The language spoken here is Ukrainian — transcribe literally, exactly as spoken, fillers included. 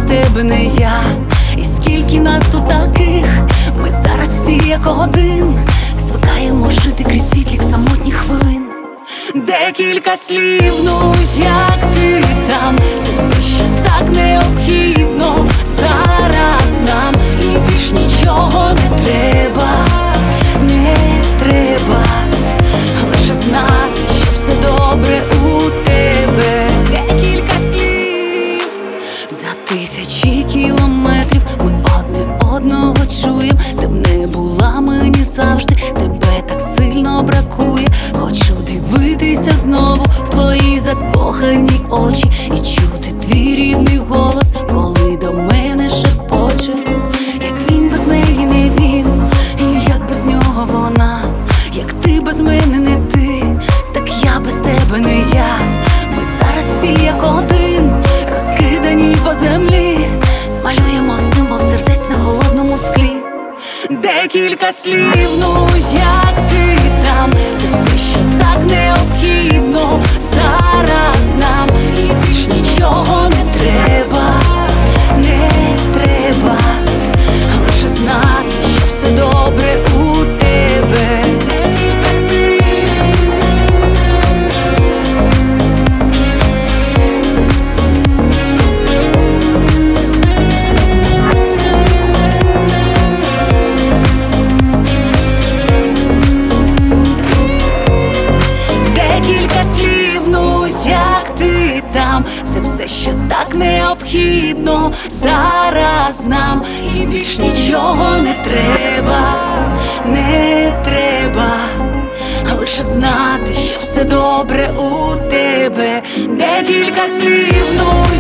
тебе не я. І скільки нас тут таких, ми зараз всі як один. Звикаємо жити крізь світлих самотніх хвилин. Декілька слів, ну як ти там, це все ще так необхідно зараз нам. І більш нічого не треба, не треба, лише знати, що все добре у тебе. Декілька слів. За тисячі кілометрів ми одне одного чуєм. Ти б не була мені завжди, тебе так сильно бракує. Хочу дивитися знову в твої закохані очі і чути твій рідний голос, коли до мене шепоче. Як він без неї не він, і як без нього вона. Як ти без мене не ти, так я без тебе не я. Ми зараз всі як один, розкидані по землі. Малюємо символ сердець на холодному склі. Декілька слів, ну як ти там, це все ще так необхідно зараз нам. І більш нічого не треба, не треба, лише знати, що все добре у тебе. Декілька слів. Декілька слів, ну як ти там, це все ще так необхідно зараз нам. І більш нічого не треба, не треба, лише знати, що все добре у тебе. Декілька слів, ну